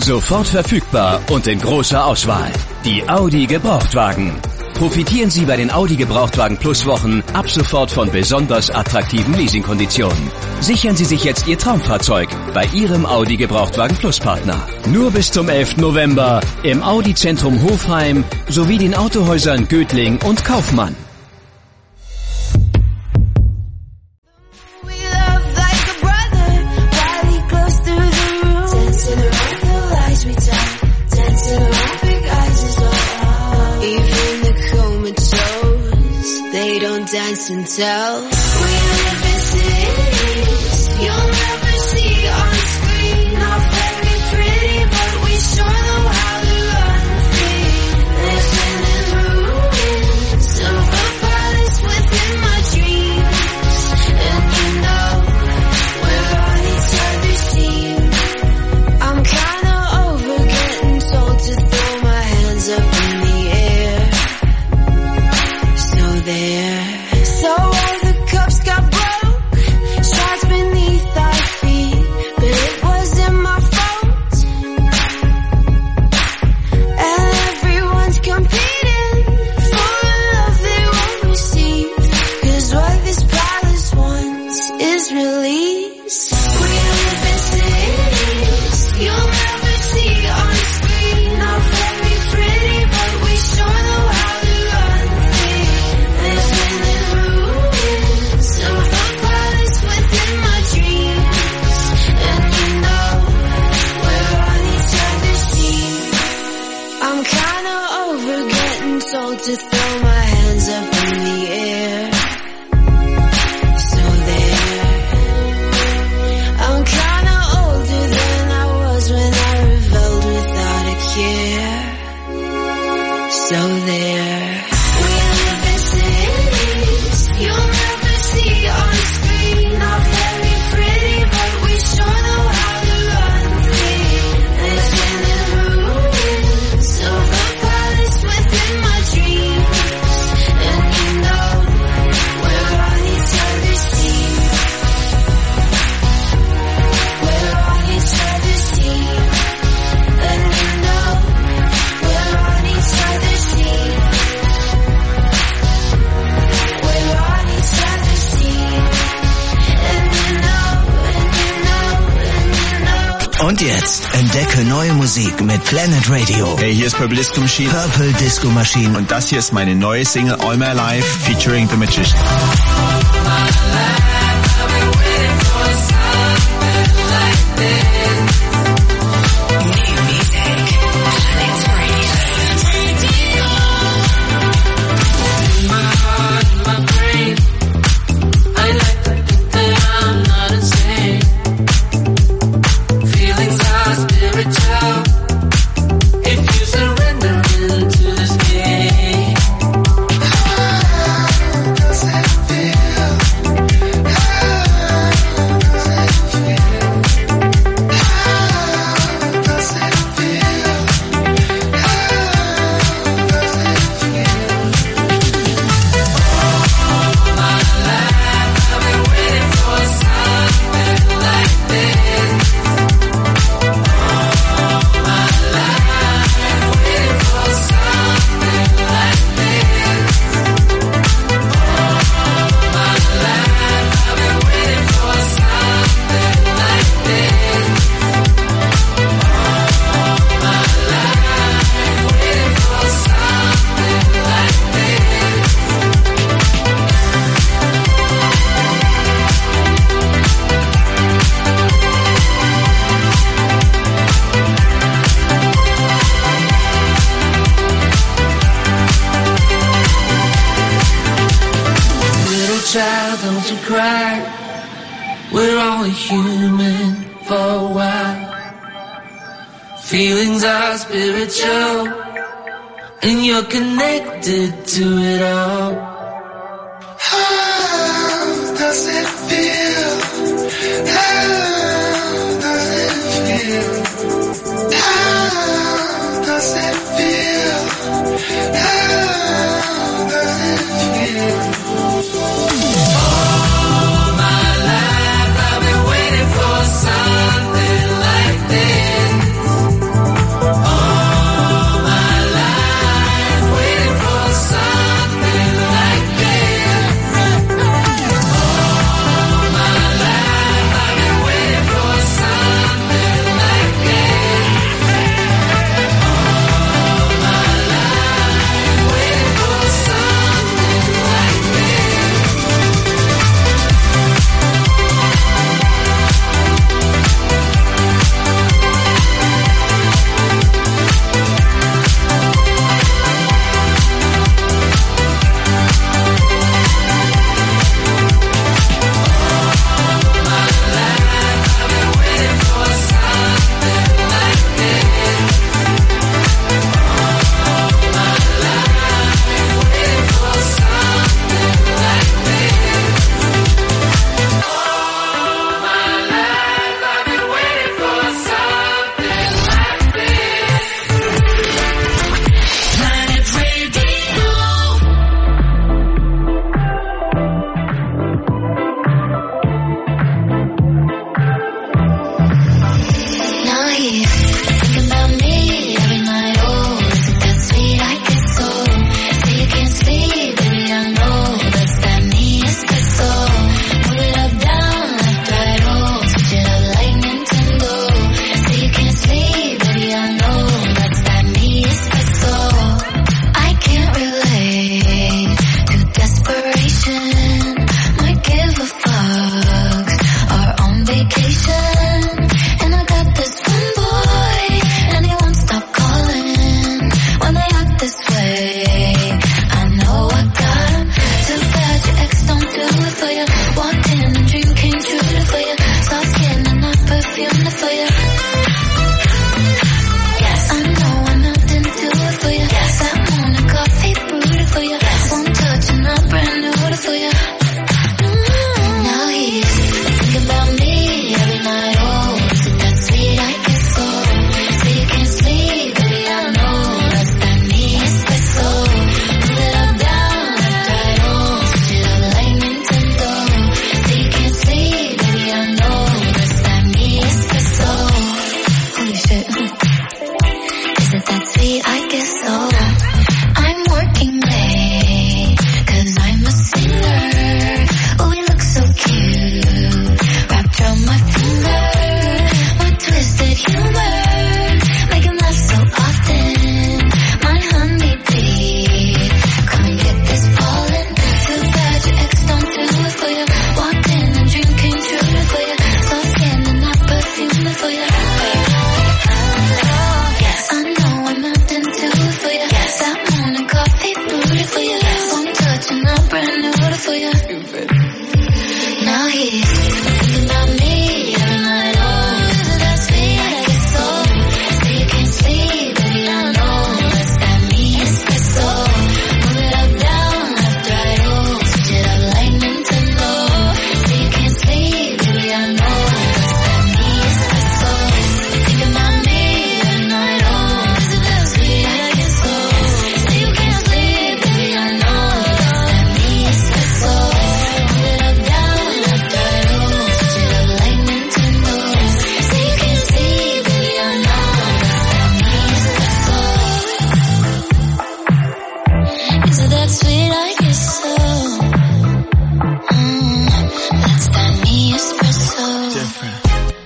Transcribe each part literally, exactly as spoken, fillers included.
Sofort verfügbar und in großer Auswahl. Die Audi Gebrauchtwagen. Profitieren Sie bei den Audi Gebrauchtwagen Plus Wochen ab sofort von besonders attraktiven Leasingkonditionen. Sichern Sie sich jetzt Ihr Traumfahrzeug bei Ihrem Audi Gebrauchtwagen Plus Partner. Nur bis zum elften November im Audi Zentrum Hofheim sowie den Autohäusern Götling und Kaufmann. Dance and tell. We live in cities you'll never see on screen. Not very pretty, but we sure know how to run free. Living in ruins of a palace within my dreams. And you know, we're on each other's team. I'm kinda over getting told to throw my hands up in the air. So there. So all the cups got broke, shards beneath our feet, but it wasn't my fault. And everyone's competing for a love they won't receive, 'cause what this palace wants is release. We live in cities you'll never see on screen. Not very pretty, but we sure know how to run free. Living in told to throw my hands up in the air. So there. I'm kinda older than I was when I rebelled without a care. So there. We live in cities you'll never see on screen. Not very pretty, but we sure know how to run free. Living in ruins of a palace within my dreams. And you know, we're on each other's team. We're on each other's team. And you know, we're on each other's team. We're on each other's team. And you know, and you know, and you know. Und jetzt entdecke neue Musik mit Planet Radio. Hey, hier ist Purple Disco Machine. Purple Disco Machine. Und das hier ist meine neue Single All My Life featuring The Magician. Child, don't you cry. We're only human for a while. Feelings are spiritual, and you're connected to it all. How does it feel? How does it feel? How does it feel? How does it feel? All my life I've been waiting for something like this. perfume for you. Yes, I know I'm nothing to it for you. Yes, that morning coffee brewed for you. Yes, one touch and I'm brand new for you. Mm-hmm. Now he's thinking about me every night. Oh, is it that sweet? I get so. So you can't sleep, baby, I know. That's that me espresso. Move it up, down, left, right, oh. Switch it up like Nintendo. So you can't sleep, baby, I know. That's that me espresso. Holy shit. Is it that sweet? I guess so. I'm working late, cause I'm a singer. Oh, we look so cute, wrapped around my finger. My twisted humor, make him laugh so often. My honeybee, come and get this pollen. Too bad your ex don't do it for you. Walked in and dream came true for you. Soft skin and that perfume for you. Yes, I know I'm nothing to it for you. Yes, that morning coffee brewed for you. One touch and I'm brand new for you. Now he's thinking about me every night. Oh, is it that sweet? I get so. So you can't sleep, baby, I know. That's that me espresso. Move it up, down, left, right, oh. Switch it up like Nintendo. So you can't sleep, baby, I know. That's that me espresso. Thinking about me every night. Oh, is it that sweet? I get so. So you can't sleep, baby, I know. That's that me espresso. Move it up, down, left, right, oh. Switch it up like Nintendo. So you can't sleep, baby, I know. That's that me espresso. Is it that sweet? I guess so. Mm, that's that me espresso. Different.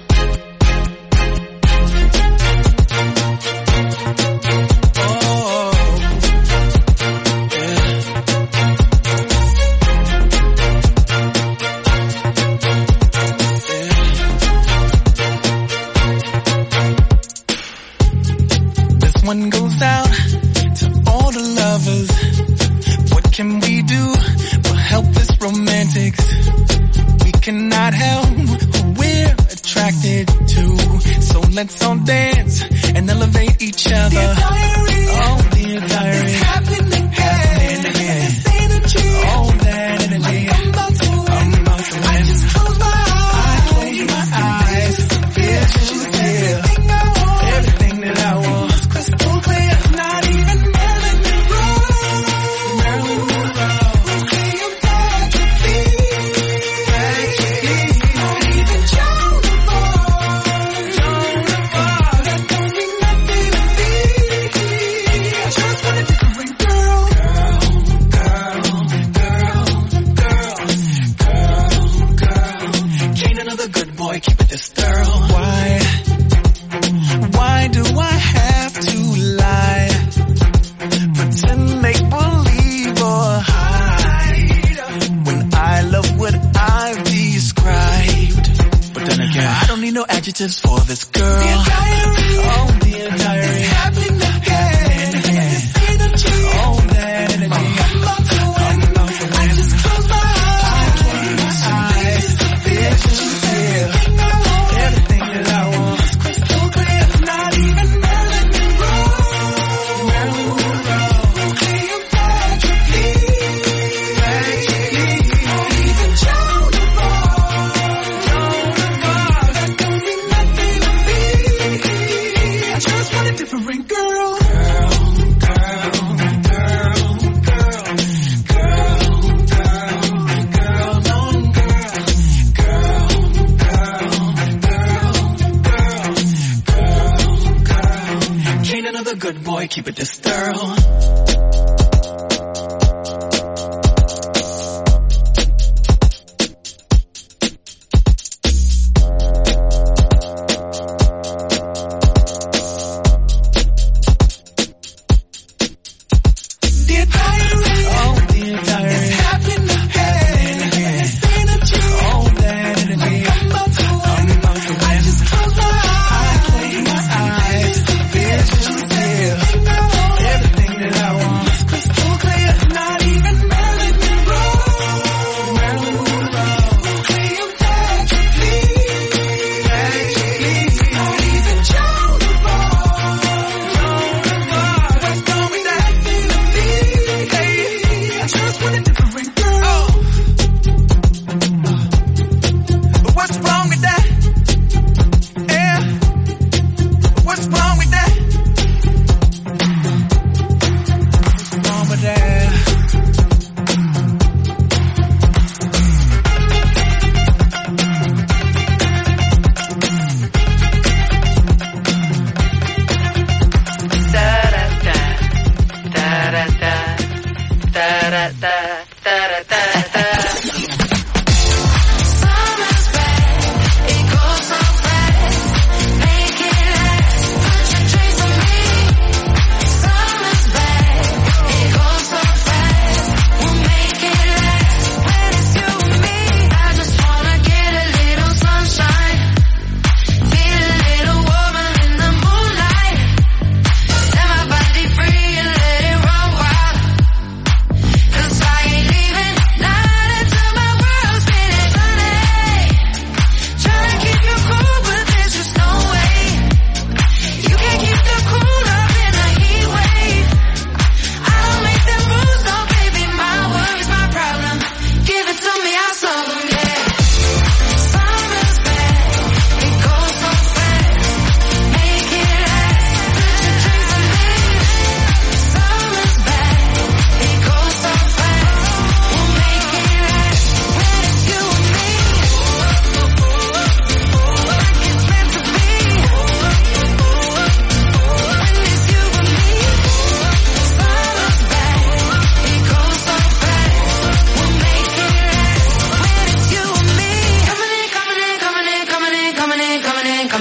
This one goes out to all the lovers. What can we do for helpless romantics? We cannot help who we're attracted to. So let's all dance and elevate each other. Dear diary, oh dear diary, it's happening again. Happening again. This energy, oh that energy. I'm about to win. I'm about to win. I just close my eyes. I close my eyes. Feel, feel, feel. Everything I want. Everything that I want. It's crystal clear. Not even Marilyn Monroe. Marilyn Monroe. Cleopatra, not even Joan of Arc. Joan of Arc. That don't mean nothing to me. I just want a different girl. Girl, girl, girl, girl, girl. Can't another good boy keep it this thorough? Why? Why do I have to lie? Pretend, make believe or hide when I love what I've described. But then again, I don't need no adjectives for this girl. Dear diary, oh dear diary, it's happening again. This energy, oh that energy. I'm about to win. I'm about to win. I just close my eyes. I close my eyes. Feel, feel, feel. Everything that I want. It's crystal clear. Not even Marilyn Monroe. Marilyn Monroe. Cleopatra, not even Joan of Arc. Joan of Arc. That don't mean nothing to me. I just want a different girl. Can't another good boy keep it this thorough? Dear diary, oh dear diary, it's happening again. This energy, oh that energy. I'm about to win. I'm about to win. I just close my eyes. I close my eyes. Feel, feel, feel. Everything that I want.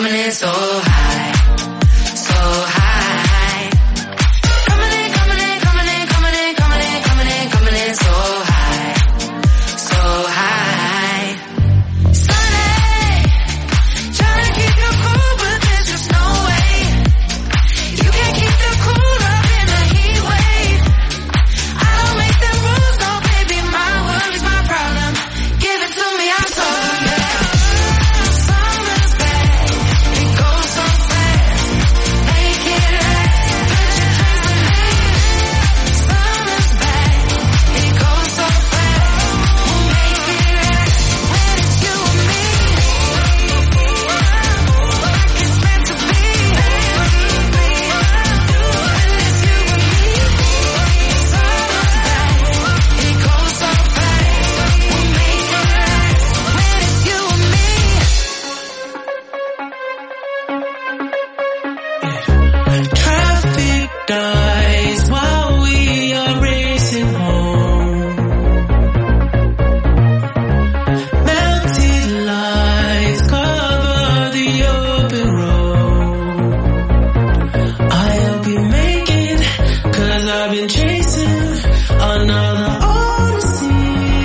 coming in so high, so high. Coming in, coming in, coming in, coming in, coming in, coming in, coming in so high, so high. Sunny, trying to keep you cool, but there's just no way. You can't keep the cool up in a heat wave. I don't make the rules, no baby, my worries, my problem. Give it to me, I'm sorry. Summer's back, it goes so fast. Make it last, put your drinks with me. Summer's back, it goes so fast. We'll make it last when it's you and me. Like it's meant to be. When it's you and me. Summer's back, it goes so fast. We'll make it last when it's you and me. Traffic dies while we are racing home. Mounted lights cover the open road. I hope you make it, 'cause I've been chasing another odyssey.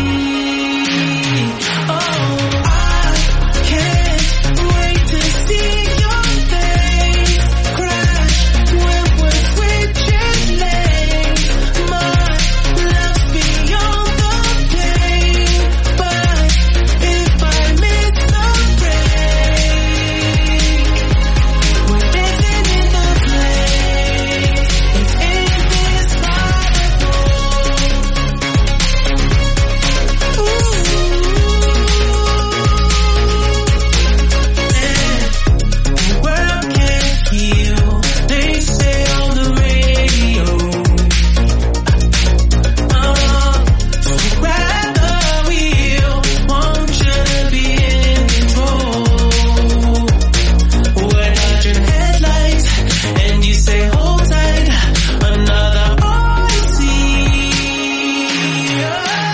Oh, I can't wait to see your face crash when we're switching lanes. My love's beyond the pain, but if I miss the break, we're dancing in the place. It's indescribable. Ooh. The world can't heal, they say on the radio. Uh, so grab the wheel, want you to be in control. We're dodging headlights, and you say hold tight, another odyssey. Oh,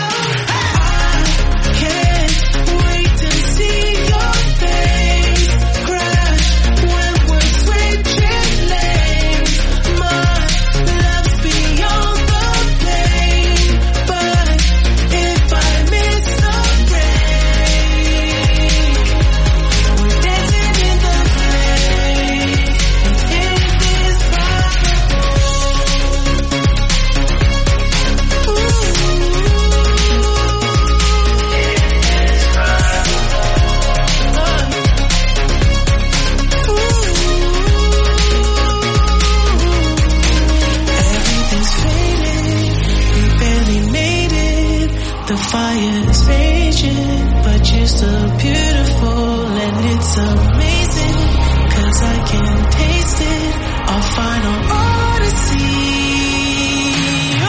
I can't wait to see your face crash when we're switching lanes. My love's beyond the pain, but if I miss the break, we're dancing in the place. It's indescribable. Ooh. Everything's faded, we barely made it. The fire is raging, but you're so beautiful and it's amazing, 'cause I can taste it, our final odyssey. Oh,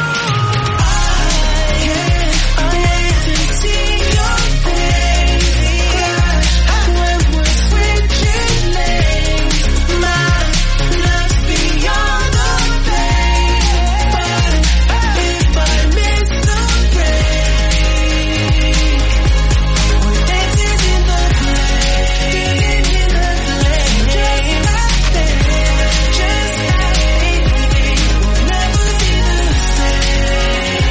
I can't wait to see your face crash when we're switching lanes. My love's beyond the pain, but if I miss the break, we're dancing in the place, in the place, just like this, just like anything. We'll never be the same.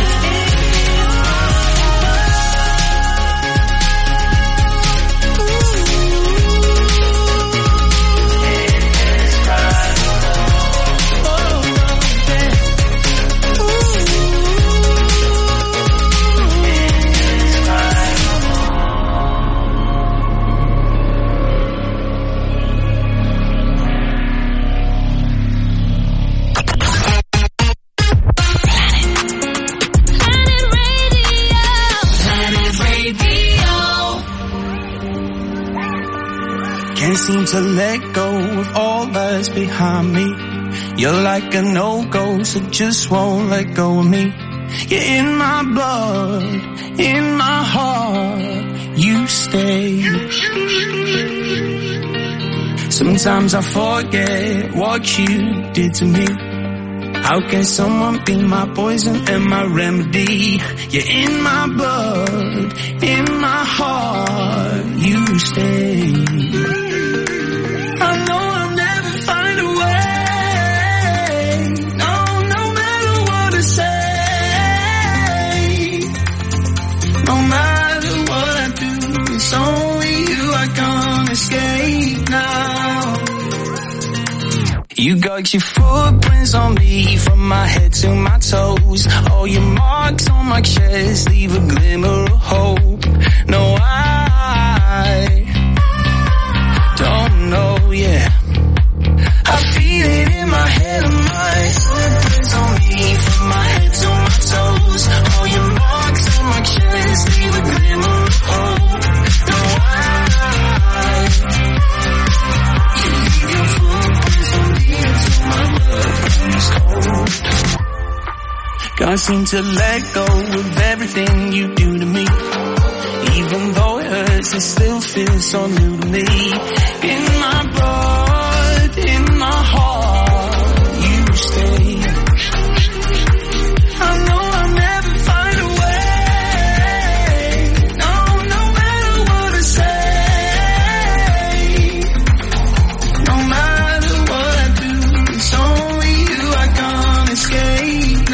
Planet Radio. Can't seem to let go of all that's behind me. You're like a no-go, so just won't let go of me. You're in my blood, in my heart, you stay. Sometimes I forget what you did to me. How can someone be my poison and my remedy? You're in my blood, in my heart, you stay. You got your footprints on me from my head to my toes. All your marks on my chest leave a glimmer of hope. No, I don't know, yeah. I feel it in my head and my footprints on me from my head to my toes. All your marks on my chest leave a glimmer of hope. No, I you leave your footprints on me until my blood runs cold. Can't seem to let go of everything you do to me. Even though it hurts, it still feels so new to me. In my blood, in my heart, you stay. I know I'll never find a way. No, no matter what I say. No matter what I do, it's only you I can't escape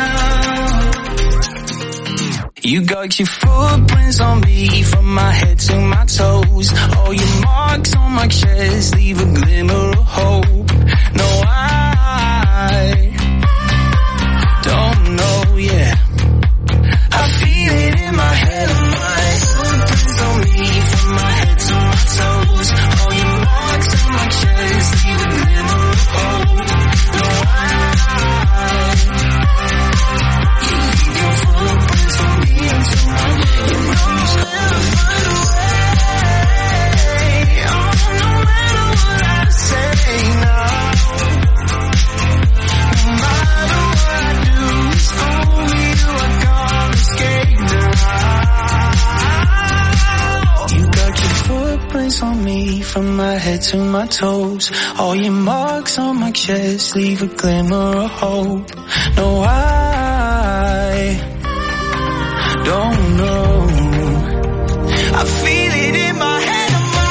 now. You got your footprints on me from my head to my toes. All your marks on my chest leave a glimmer of hope. No, I don't know, yeah. I feel it in my head and my footprints on me from my head to my toes. All your marks on my chest leave a glimmer of hope. No, I you leave your footprints on me until my blood runs cold. On me from my head to my toes. All your marks on my chest leave a glimmer of hope. No, I don't know. I feel it in my head.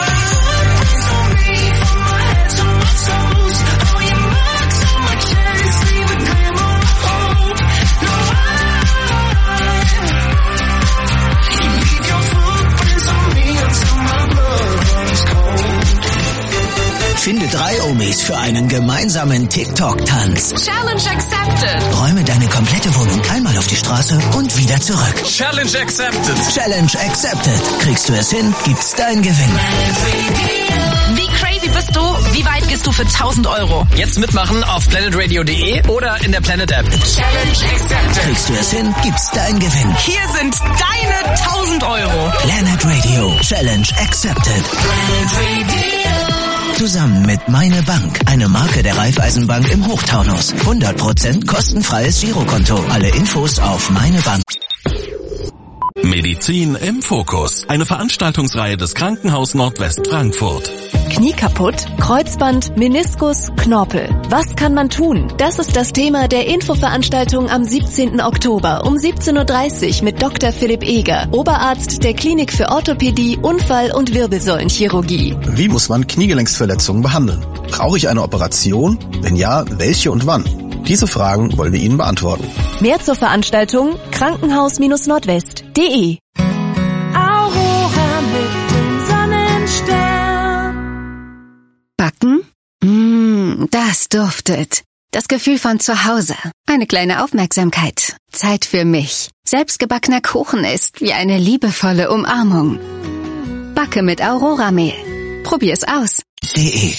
Finde drei Omis für einen gemeinsamen TikTok-Tanz. Challenge accepted. Räume deine komplette Wohnung einmal auf die Straße und wieder zurück. Challenge accepted. Challenge accepted. Kriegst du es hin, gibt's dein Gewinn. Wie crazy bist du? Wie weit gehst du für tausend Euro? Jetzt mitmachen auf planet radio punkt de oder in der Planet App. Challenge accepted. Kriegst du es hin, gibt's dein Gewinn. Hier sind deine tausend Euro. Planet Radio. Challenge accepted. Planet Radio. Zusammen mit Meine Bank, eine Marke der Raiffeisenbank im Hochtaunus. hundert Prozent kostenfreies Girokonto. Alle Infos auf Meine Bank. Medizin im Fokus. Eine Veranstaltungsreihe des Krankenhaus Nordwest Frankfurt. Knie kaputt, Kreuzband, Meniskus, Knorpel. Was kann man tun? Das ist das Thema der Infoveranstaltung am siebzehnten Oktober um siebzehn Uhr dreißig mit Doktor Philipp Eger, Oberarzt der Klinik für Orthopädie, Unfall- und Wirbelsäulenchirurgie. Wie muss man Kniegelenksverletzungen behandeln? Brauche ich eine Operation? Wenn ja, welche und wann? Diese Fragen wollen wir Ihnen beantworten. Mehr zur Veranstaltung krankenhaus Nordwest punkt de. Aurora mit dem Sonnenstern. Backen? Mmh, das duftet. Das Gefühl von zu Hause. Eine kleine Aufmerksamkeit. Zeit für mich. Selbstgebackener Kuchen ist wie eine liebevolle Umarmung. Backe mit Aurora-Mehl. Probier's aus. De.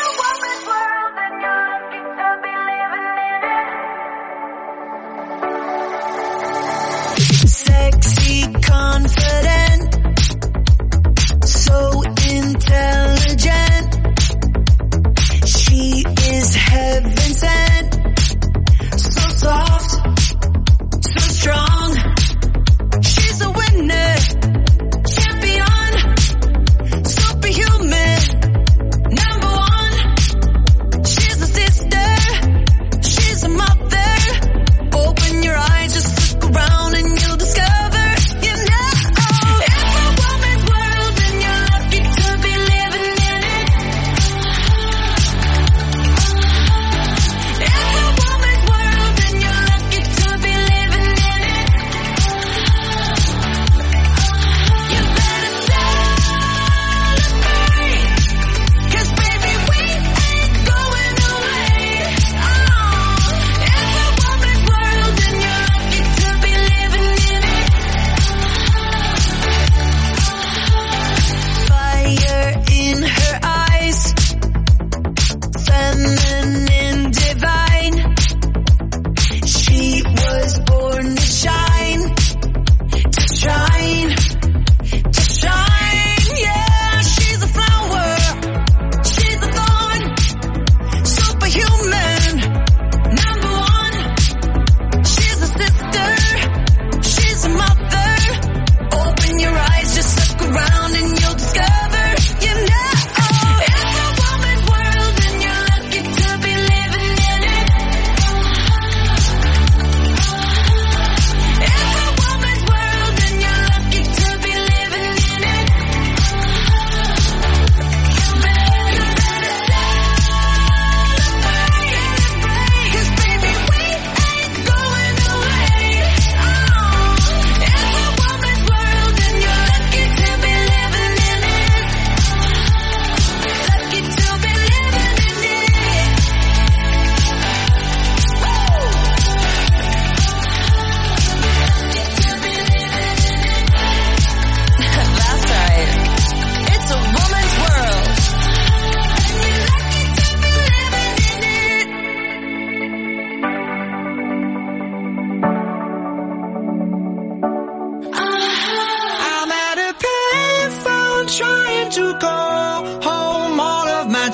Sexy, confident, so intelligent. She is heaven sent, so soft, so strong. She's a winner, champion, superhuman, number one. She's a sister, she's a mother. Open your eyes, just look around and you'll discover, you know.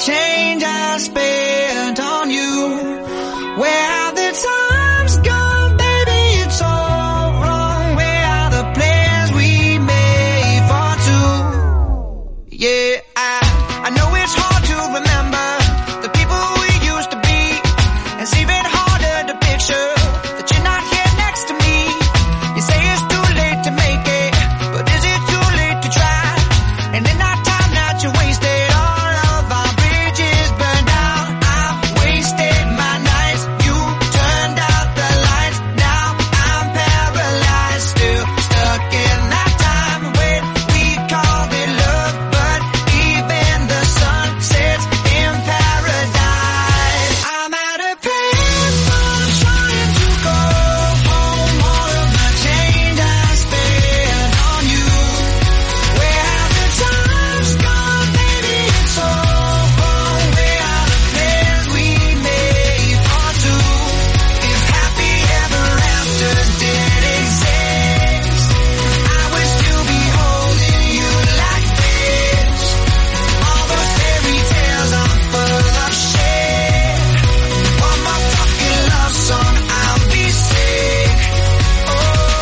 change I spent on you. Where have the times gone, baby? It's all wrong. Where are the plans we made for two? Yeah, I, I know it's hard to remember the people we used to be. It's even harder to picture that you're not here next to me. You say it's too late to make it, but is it too late to try? And in that time that you wasted, all of our bridges burned out. I've wasted my nights, you turned out the lights. Now I'm paralyzed, still stuck in that time when we called it love. But even the sun sets in paradise. I'm at a payphone trying to go home. All of the change I spent on you. Where have the times gone, baby? It's all wrong. Where are the plans we made for two? If happy ever after did exist, I would still be holding you like this. All those fairy tales are full of shit. One more fucking love song, I'll be sick. Oh,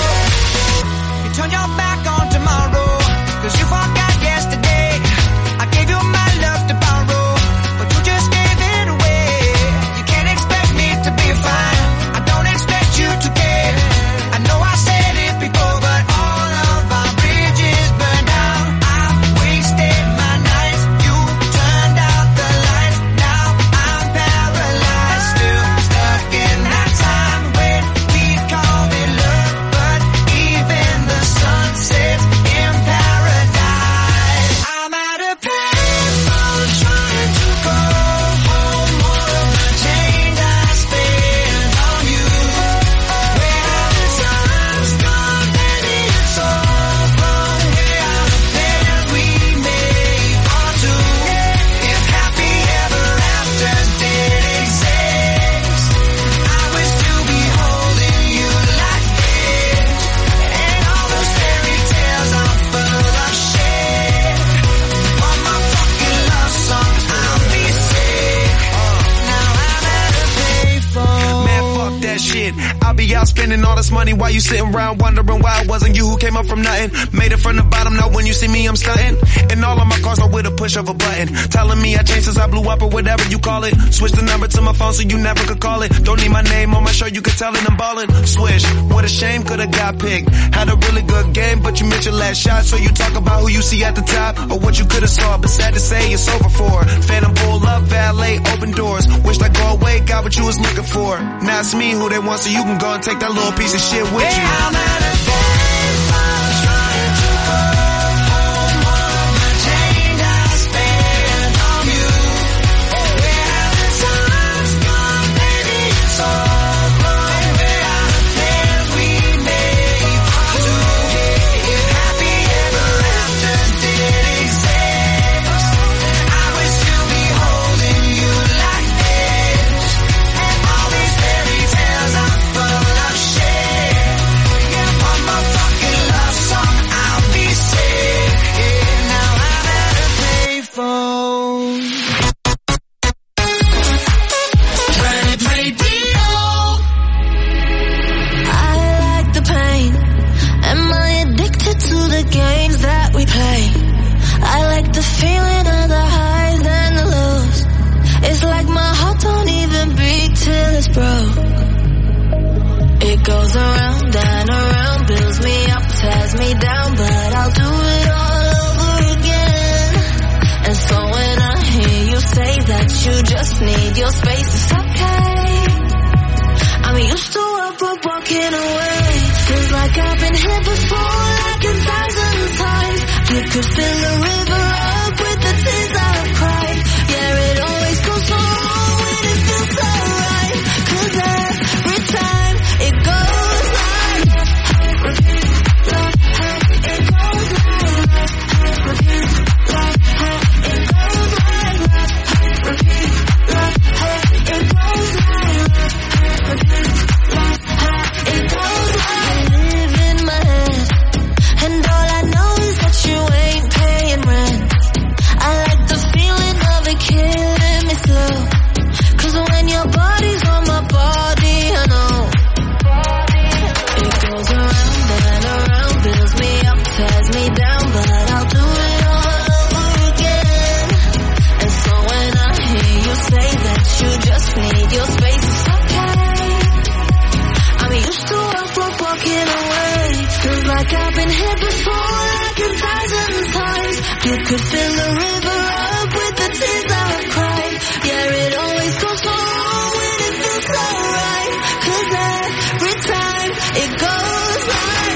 you turn your back on tomorrow, cause you forgot yesterday. I gave you my love to borrow, but you just gave it away. You can't expect me to be fine, I don't expect you to care. I know I said it before, but all of our bridges burned out. I've wasted my nights, you turned out the lights. Now I'm paralyzed, still stuck in that time when we called it love. But even the sun sets in paradise. I'm at a payphone trying to go home. All of the change I spent on you. Where have the times gone, baby? It's all wrong. Where are the plans we made for two? If happy ever after did exist, I would still be holding you like this. And all those fairy tales are full of shit. One more fucking love song, I'll be sick. Now I'm at a payphone. Man, fuck that shit. I'll be out spending all this money while you sitting around wondering why it wasn't you who came up from nothing. Made it from the bottom, now when you see me I'm stunting. And all of my cars are with a push of a button. Telling me I changed since I blew up or whatever you call it. Switch the number to my phone so you never could call it. Don't need my name on my shirt, you could tell it I'm ballin'. Swish, what a shame, could've got picked. Had a really good game, but you missed your last shot. So you talk about who you see at the top or what you could've saw. But sad to say it's over for. Phantom pull up, valet, open doors. Wished I go away, got what you was looking for. Now it's me who they want, so you can go and take that little piece of shit with you. I'm at a payphone trying to go home. All of the change I spent on you. Where have the times gone, baby? It's all wrong. Where are the plans we made for two? If happy ever after did exist, I would still be holding you like this. And all these fairy tales are full of shit. Yeah, one more fucking love song, I'll be sick. Yeah, now I'm at a payphone. Planet Radio. I like the pain. Am I addicted to the games that we play? I like the feeling of the highs and the lows. It's like my heart don't even beat till it's broke. It goes around and around, builds me up, tears me down, but I'll do it all over again. And so when I hear you say that you just need your space, it's okay. I'm used to what we're walking away. Feels like I've been here before, like a thousand times. You could fill the river up with the tears I've cried. Yeah, it always goes so wrong when it feels so right. 'Cause every time it goes like, it goes like, it goes like, like I've been hit before like a thousand times. You could fill a river up with the tears I've cried. Yeah, it always goes wrong when it feels so right. Cause every time it goes right.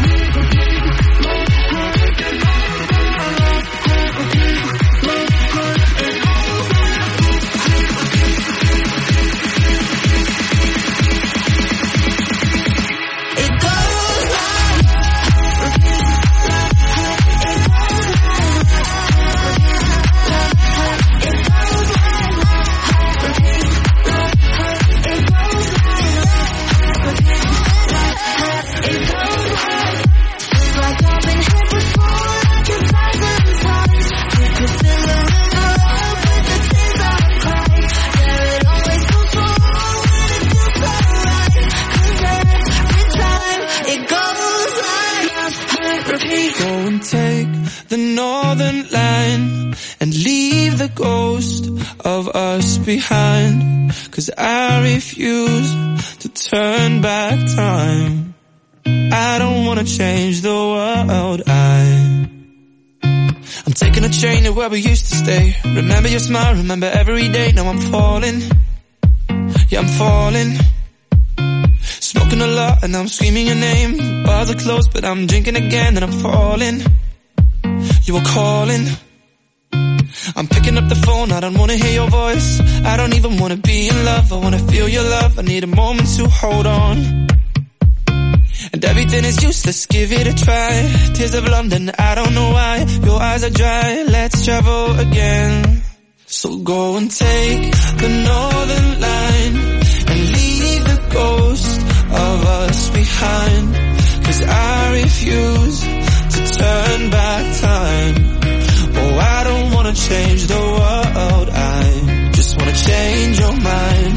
Behind, cause I refuse to turn back time. I don't wanna change the world. I I'm taking a train to where we used to stay. Remember your smile, remember every day. Now I'm falling, yeah I'm falling. Smoking a lot and I'm screaming your name. Bars are closed but I'm drinking again and I'm falling. You were calling, I'm picking up the phone, I don't wanna hear your voice. I don't even wanna be in love, I wanna feel your love. I need a moment to hold on. And everything is useless, give it a try. Tears of London, I don't know why. Your eyes are dry, let's travel again. So go and take the northern line and leave the ghost of us behind. Cause I refuse to turn back time. Oh, I don't wanna change the world, I just wanna change your mind.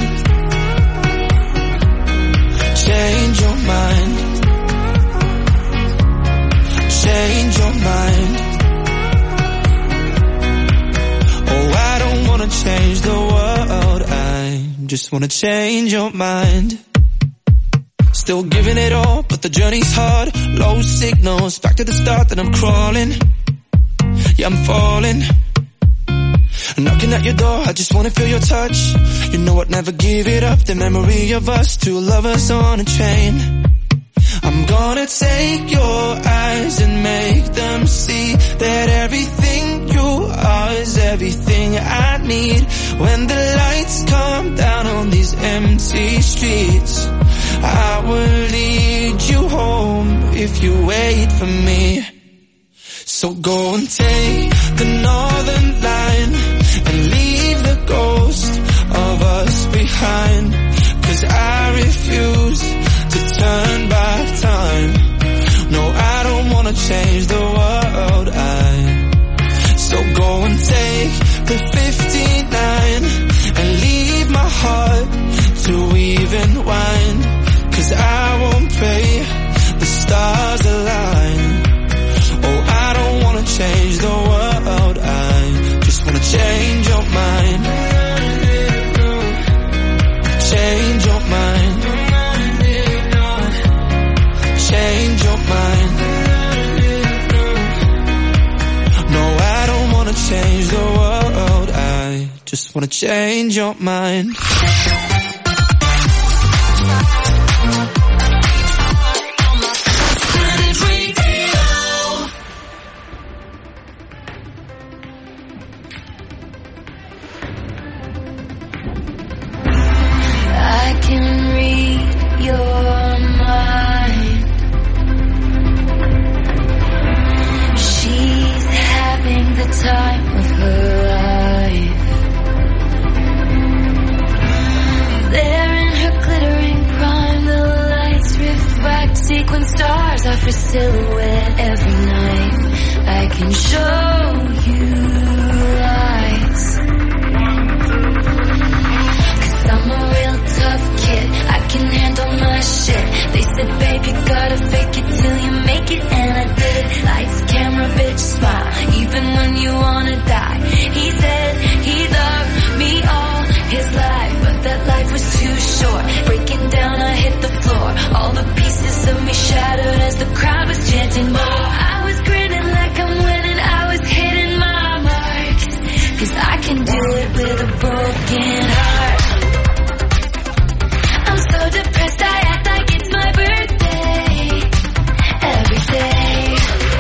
Change your mind. Change your mind. Oh, I don't wanna change the world, I just wanna change your mind. Still giving it all, but the journey's hard. Low signals, back to the start, then I'm crawling. Yeah, I'm falling. Knocking at your door, I just wanna feel your touch. You know I'd never give it up. The memory of us, two lovers on a train. I'm gonna take your eyes and make them see that everything you are is everything I need. When the lights come down on these empty streets, I will lead you home if you wait for me. So go and take the northern line and leave the ghost of us behind. Cause I refuse to turn back time. No, I don't wanna change the world, I. So go and take the fifty-nine and leave my heart to even wine. Cause I won't pray the stars align. Oh, I don't wanna change the world, I just wanna change your mind. Change your mind. Change your mind. No, I don't wanna change the world, I just wanna change your mind. I can read your mind. She's having the time of her life. There in her glittering prime, the lights refract. Sequin stars are for silhouette every night. I can show you lights. I'm a real tough kid, I can handle my shit. They said, babe, you gotta fake it till you make it, and I did. Lights, camera, bitch, smile, even when you wanna die. He said he loved me all his life, but that life was too short. Breaking down, I hit the floor. All the pieces of me shattered as the crowd was chanting. a broken heart. I'm so depressed, I act like it's my birthday every day.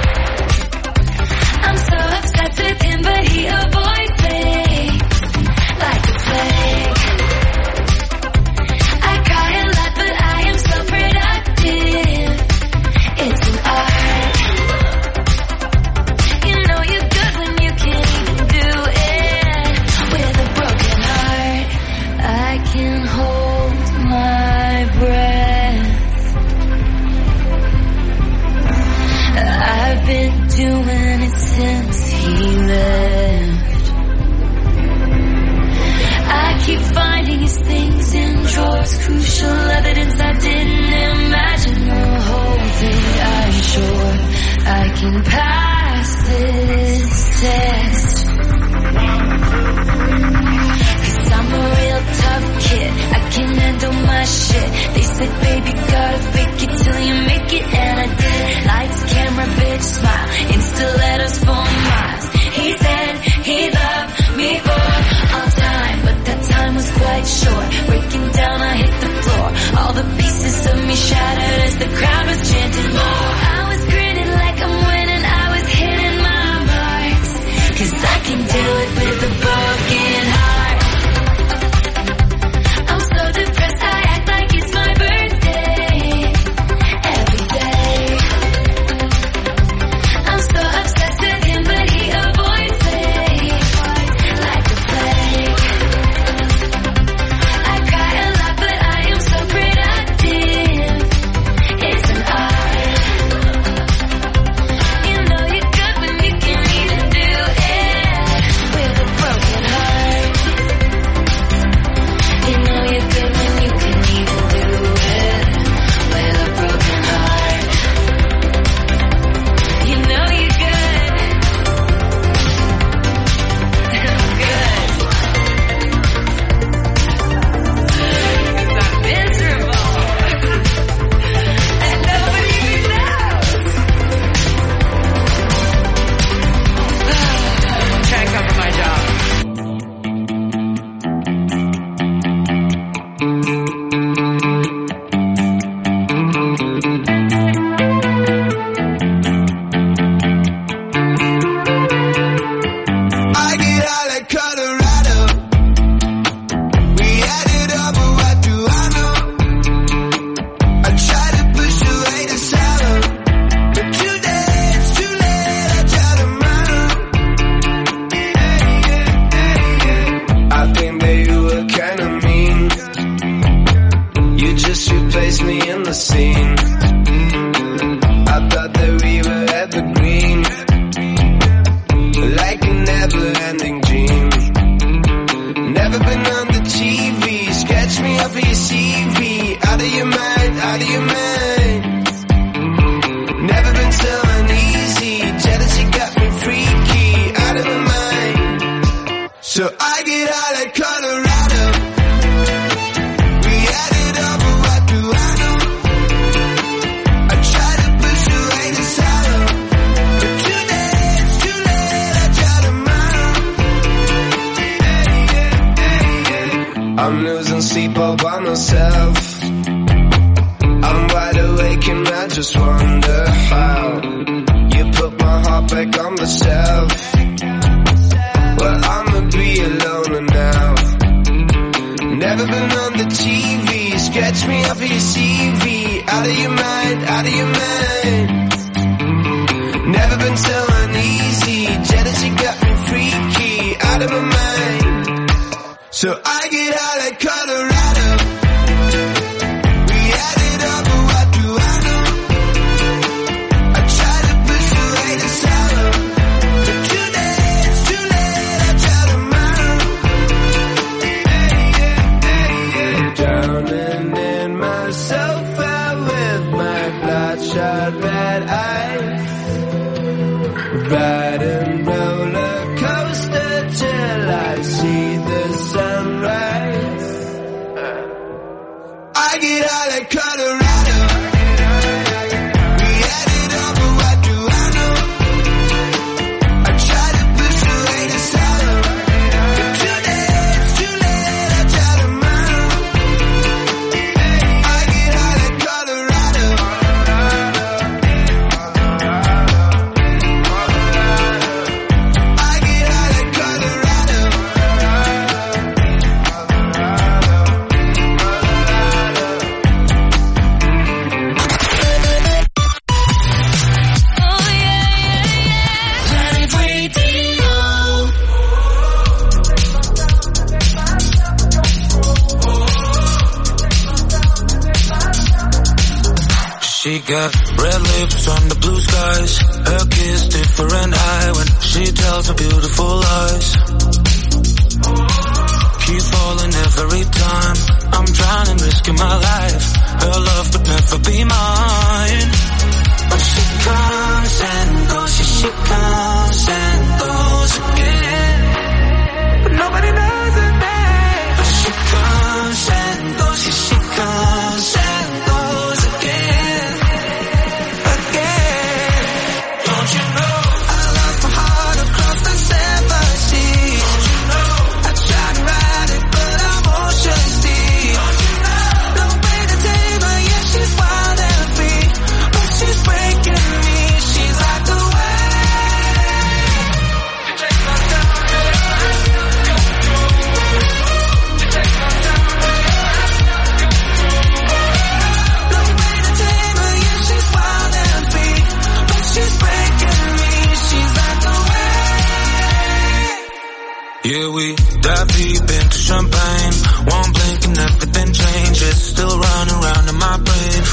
I'm so obsessed with him, but he avoids me like the plague. I cry a lot, but I am so productive. It's an art. You know you're good when you can't even do it with a broken heart. I can hold my breath. I've been doing it since he left. I keep finding his things in drawers, crucial evidence I didn't imagine the whole thing. I'm sure I can pass this test. Cause I'm a real tough kid, I can handle my shit. They said baby gotta fake it till you make it, and I did. Lights, camera, bitch, smile, Insta letters for miles. He said he loved me for all time, but that time was quite short. Breaking down, I hit the floor. All the pieces of me shattered as the crowd was chanting more. I was grinning like I'm winning, I was hitting my marks. Cause I can do it with a broken heart. I'm so depressed, I act like it's my birthday every day. I'm so obsessed with him, but he avoids me like the plague. I cry a lot, but I am so productive. It's an art. You know you're good when you can't even do it with a broken heart. You know you're good when you can't even do it with a broken heart. You know you're good. I'm good. 'Cause I'm miserable. And nobody knows. I'm trying to cover my job. I get out like Colorado. We had it all, but what do I know? I try to push away the sorrow, but today it's too late. I try tomorrow. I think that you were kinda mean. You just replaced me in the scene. I thought that we were evergreen, like a never-ending dream. Never been on the T V, sketch me up for your C V. Out of your mind, out of your mind. Never been so uneasy, jealousy got me freaky. Out of my mind, so I get out like Colorado. We had it all, but what do I know? I try to push away the sorrow, but today it's too late. I try tomorrow. I'm losing sleep all by myself. I'm wide awake and I just wonder how you put my heart back on the shelf. Well, I'ma be alone now. Never been on the T V, sketch me up for your C V. Out of your mind, out of your mind. Never been so uneasy, jealousy got me freaky. Out of my mind, so I get out like Colorado. We had it all, but what do I know? I try to push away the sorrow, but today it's too late. I try tomorrow. Drowning in myself out with my bloodshot red eyes, riding roller coaster till I see the sunrise. I get out like Colorado. We had it all, but what do I know? I try to push away the sorrow, but today She got red lips on the blue skies. Her kiss different eye when she tells her beautiful lies. Keep falling every time. I'm drowning, risking my life. Her love could never be mine. But she comes and goes, she, she comes and goes again. But nobody knows her name. But she comes and goes, she, she comes and goes again. Again. Don't you know I lost my heart across the seven seas? Don't you know I tried to ride it but I'm ocean deep? Don't you know no way to tame her, yeah she's wild and free, but she's breaking me. She's like the yeah, we dive deep into champagne. One blink and everything changes. Still running around in my brain.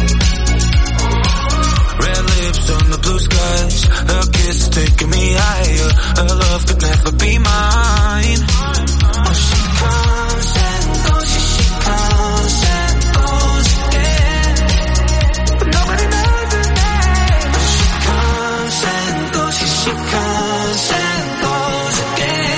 Red lips on the blue skies. Her kiss is taking me higher. Her love could never be mine. But she comes and goes, she, she comes and goes again. But nobody knows her name. But she comes and goes, she, she comes and goes again.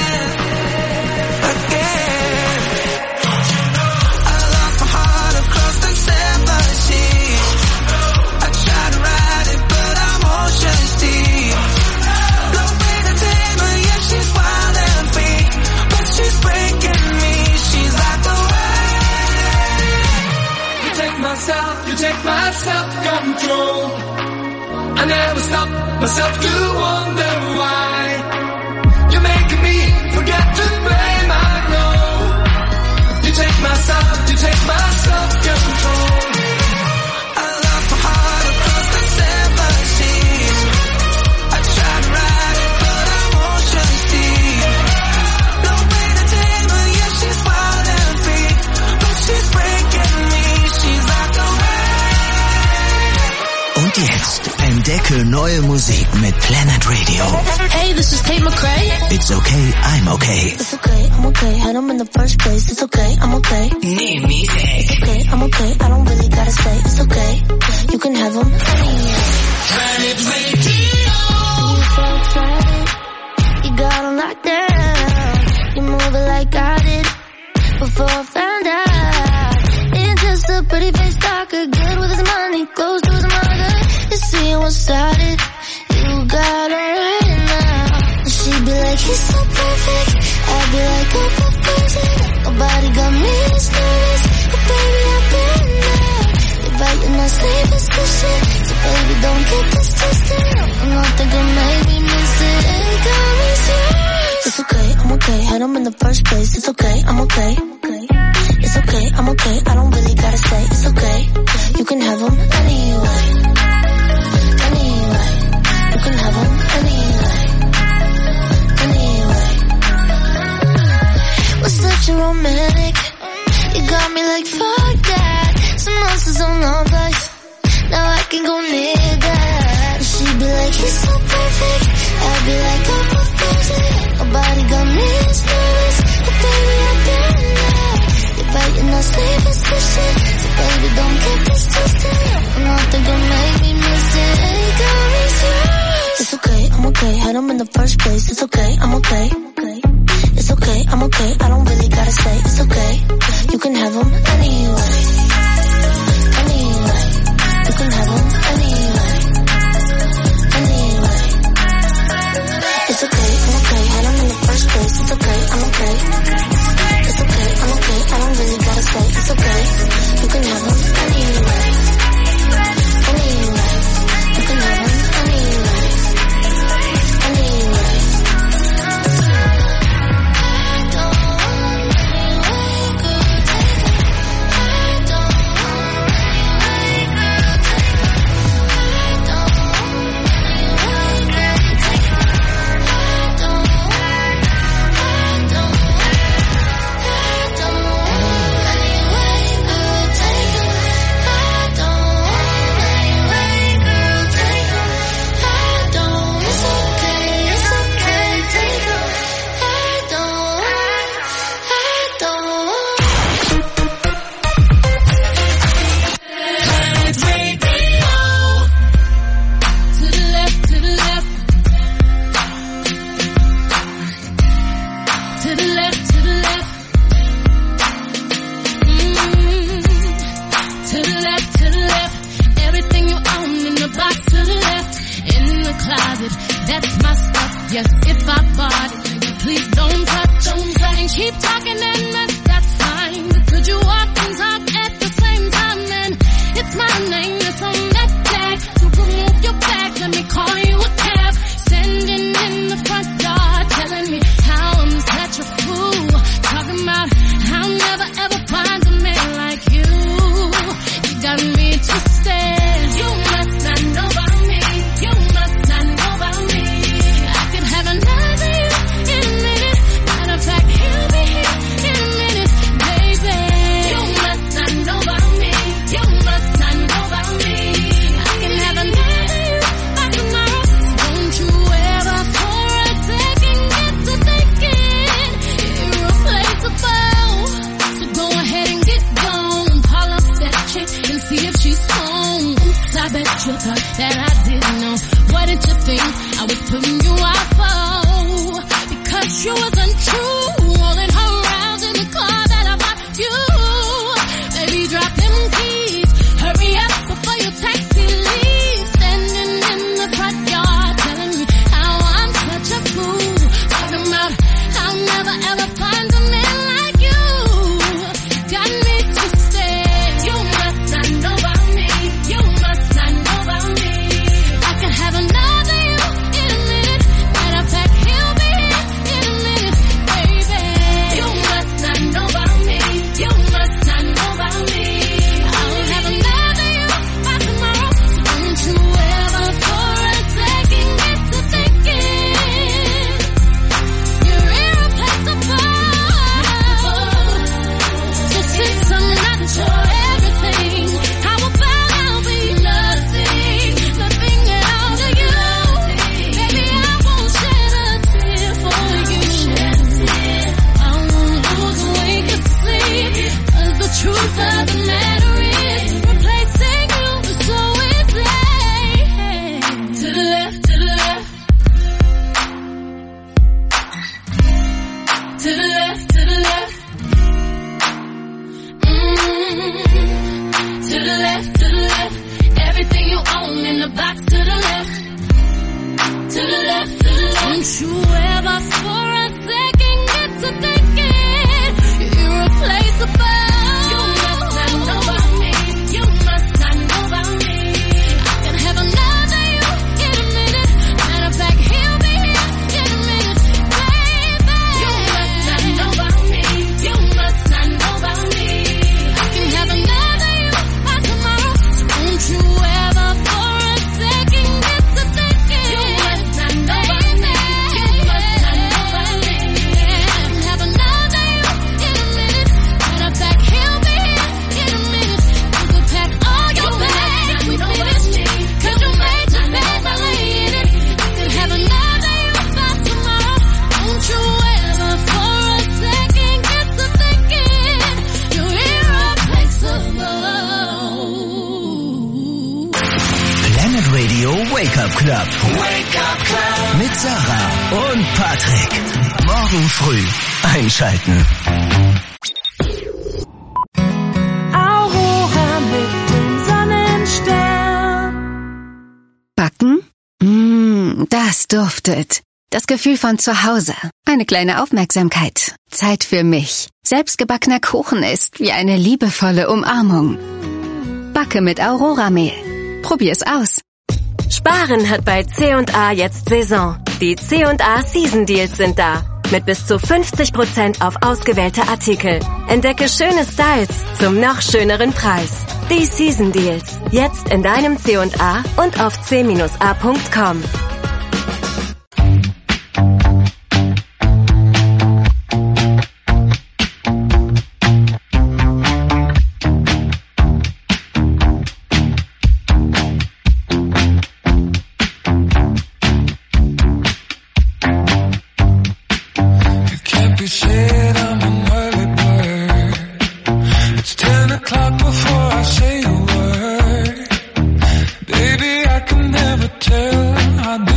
You take my self-control. I never stop myself to wonder why. You're making me forget to blame, I know. You take my self, you take my self-control. I lost my heart across the seven seas. I tried to ride it but I'm ocean deep. No way to tame her, yeah she's wild and free, but she's breaking me. She's like the Und jetzt entdecke neue Musik mit Planet Radio. Hey, this is Tate McRae. It's okay, I'm okay. It's okay, I'm okay. Had them in the first place. It's okay, I'm okay. New music. It's okay, I'm okay. I don't really gotta say. It's okay. You can have them anyway. Planet Radio. You're so excited. You got them locked down. You move it like I did before I found out. It's just a pretty face talker, good with his money, close to his mother. You see what started. You got her right now. She'd be like, he's so perfect. I'd be like, oh, perfect. Nobody got me this nervous, but baby, I've been there. You're biting that sleep, it's the shit. So baby, don't get this twisted. I'm not thinking maybe miss it. Ain't got me serious. It's okay, I'm okay. Had them in the first place. It's okay, I'm okay. It's okay, I'm okay. I don't really gotta say. It's okay. You can have them anyway. Anyway. You can have them anyway. Anyway. Was such a romantic. You got me like fuck that. Some monsters on our place. Now I can go near that. She'd be like, he's so perfect. I'd be like, I'm perfect. Nobody got me as nervous, but baby, I've been there. You're biting that sleep, it's the shit. So baby, don't get this twisted. I'm not thinking maybe miss it. Ain't got me serious. It's okay, I'm okay. Had them in the first place. It's okay, I'm okay. It's okay, I'm okay. I don't really gotta say. It's okay. You can have them anyway. Anyway. You can have them anyway. Anyway. It's okay, I'm okay. Had them in the first place. It's okay, I'm okay. It's okay, I'm okay. I don't really gotta say. It's okay. You can have them anyway. Anyway. You can have them anyway. Anyway. Take a mess, that's fine. But could you walk and talk at the same time? And it's my name that's on that tag. So remove your bag, let me call you a cab. Standing in the front yard, telling me how I'm such a fool. Talking about I'll never ever find a man like you. You got me twisted. You must not know about me. You must not know about me. I could have another you in a minute. Matter of fact, he'll be here in a minute, baby. You must not know about me. You must not know about me. I can have another you by tomorrow. Don't you ever for a second get to thinking irreplaceable. So go ahead and get gone. Call up that chick and see if she's home. Oops, I bet you thought that I didn't know. What did you think I was putting you out for? Because you wasn't true. Rolling her around in the car that I bought you. Baby, drop them keys. Hurry up before your taxi leaves. Standing in the front yard telling me how I'm such a fool. Talking about I'll never ever find a man like you. Got me twisted. You must not know about me. You must not know about me. I can have another you in a minute. Matter of fact, he'll be here in a minute, baby. You must not know about me. You must not know about me. I'll have another you by tomorrow. So don't you ever for a second get to thinking you're irreplaceable. So since I'm not your everything, how about I'll be nothing, nothing at all to you? Baby, I won't shed a tear for you. I won't lose weight to sleep, 'cause the truth of the matter is replacing you is so easy. To the left, to the left. To the left, to the left. Mm, to the left, to the left. Everything you own in the box to the left. To the left, to the left. Don't you ever for a second get to thinking you're irreplaceable. You must not know about me. You must not know about me. I can have another you in a minute. Matter of fact, he'll be here in a minute, baby. You must not know about me. You must not know about me. I can have another you by tomorrow. So don't you ever for a second get to thinking you must not know about me. You must not know about me. I can have another you in a minute. Matter of fact, he'll be here in a minute. You could pack all your bags with me this week, 'cause you made your bed by laying it. I could have another you by tomorrow. Don't you ever for a second get to thinking you're irreplaceable. Planet Radio Wake Up Club. Wake up club. Mit Sarah und Patrick. Morgen früh einschalten. Aurora mit dem Sonnenstern. Backen? Mmm, das duftet. Das Gefühl von zu Hause. Eine kleine Aufmerksamkeit. Zeit für mich. Selbstgebackener Kuchen ist wie eine liebevolle Umarmung. Backe mit Aurora-Mehl. Probier's aus. Sparen hat bei C und A jetzt Saison. Die C und A Season Deals sind da. Mit bis zu fünfzig Prozent auf ausgewählte Artikel. Entdecke schöne Styles zum noch schöneren Preis. Die Season Deals. Jetzt in deinem C und A und auf c a punkt com. Tell I do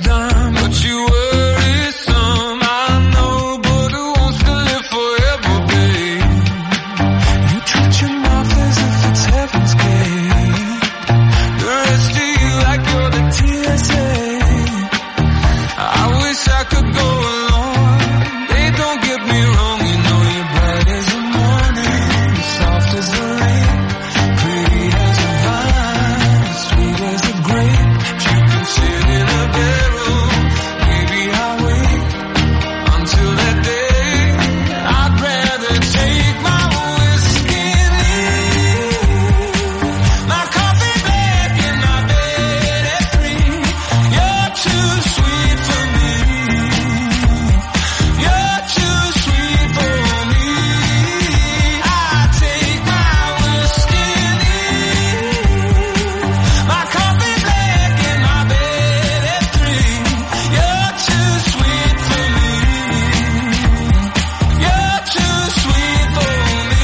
time, but you worrisome. I know, but who wants to live forever, babe? You treat your mouth as if it's heaven's gate. The rest of you like you're the T S A. I wish I could go along. Babe, don't get me wrong, you know you're bright as the morning, soft as the rain, pretty as a vine, sweet as a grape. If you can sit in a barrel, maybe I'll wait until that day. I'd rather take my whiskey and leave my coffee black in my bed at three. You're too sweet for me. You're too sweet for me. I take my whiskey and leave my coffee black in my bed at three. You're too sweet for me. You're too sweet for me.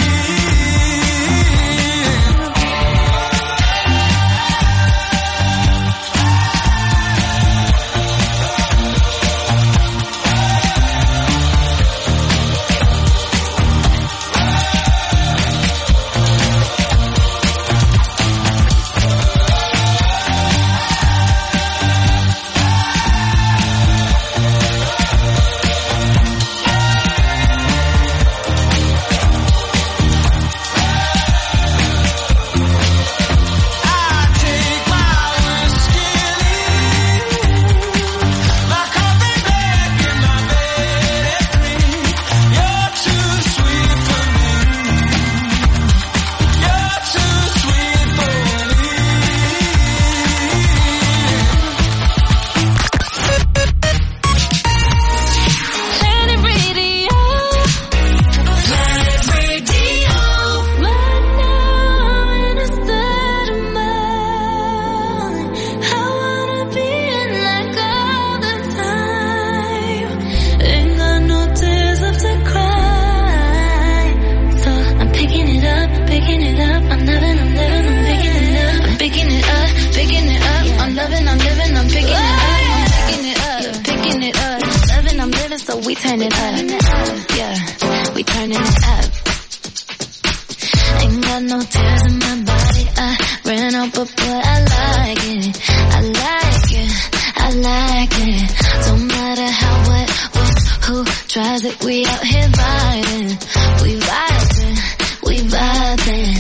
Planet Radio. Planet Radio. Right now in a state of mind, I wanna be in like all the time. Ain't got no tears left to cry, so I'm picking it up, picking it up. I'm loving, I'm living, I'm picking it up. I'm picking it up, picking it up. I'm loving, I'm living, I'm picking it up. I'm picking it up, picking it up. Loving, I'm living, so we turn it up. Yeah, we turning it up. Ain't got no tears in my body. I ran out, but boy, I like it. I like it. I like it. Don't matter how, what, what, who tries it. We out here vibing. We vibing. We vibing.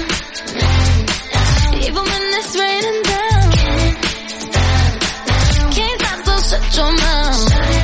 Even when it's raining down, can't stop, so shut your mouth.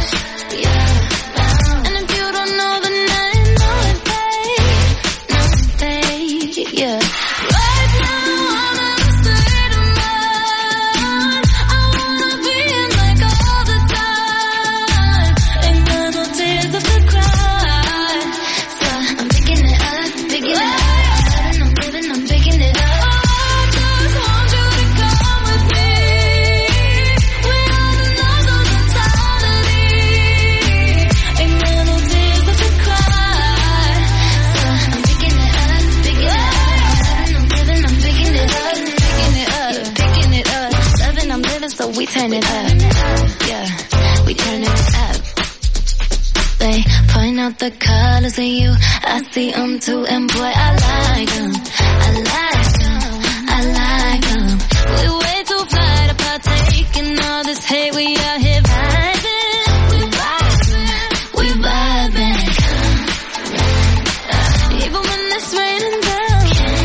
And if you don't know, then I know it, babe. Know it, babe. Yeah. Right now I'm in a state of mind. I wanna be in like all the time. Ain't got no tears left to cry, so I'm picking it up, picking it up. I'm living, I'm picking it up. I just want you to come with me. We are the love of totality. Ain't got no tears left to cry, so I'm picking it up, picking it up. I'm living, I'm picking it up, picking it up, picking it up. Loving, I'm living, so we turn it up. Yeah, we turn it up. They point out the colors in you, I see them too, and boy, I like them. I like them. I like them. We way too fly to partake in all this hate. We out here vibing. We vibing. We vibing. Even when it's raining down,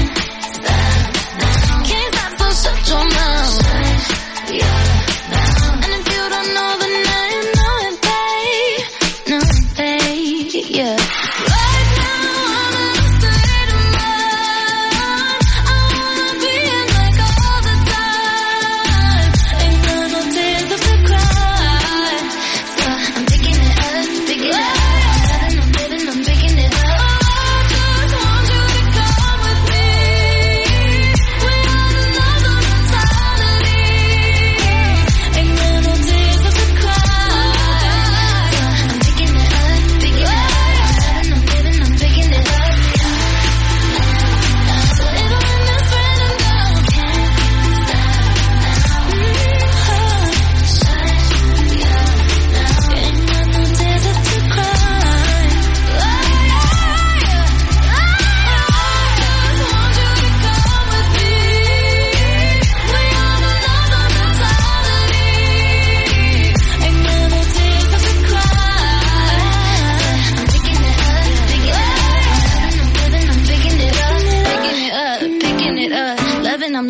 can't stop, so shut your mouth. And if you don't know, then I know it, babe. Know it, babe. Yeah. Right now I'm in a state of mind. I wanna be in like all the time. Ain't got no tears left to cry.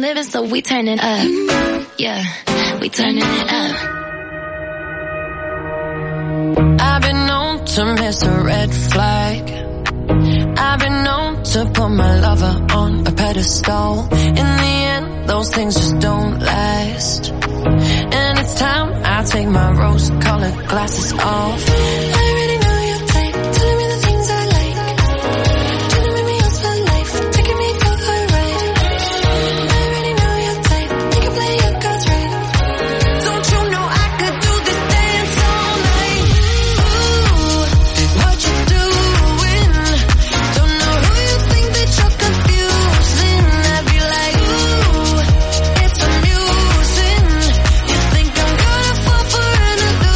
living, so we turning up. Yeah, we turning it up. I've been known to miss a red flag. I've been known to put my lover on a pedestal. In the end, those things just don't last. And it's time I take my rose-colored glasses off. I already know your type, telling me the things I like. Trying to make me yours for life, taking me for a ride. I already know your type, you can play your cards right. Don't you know I could do this dance all night? Ooh, what you doing? Don't know who you think that you're confusing. I'd be like, ooh, it's amusing. You think I'm gonna fall for an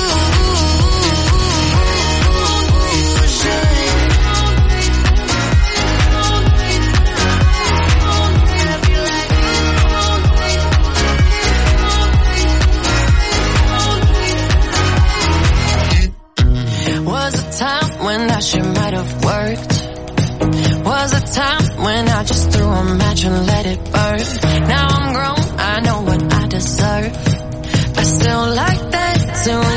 illusion? Was a time when that shit might have worked. Was a time when I just threw a match and let it burn. Now I'm grown, I know what I deserve. I still like that too.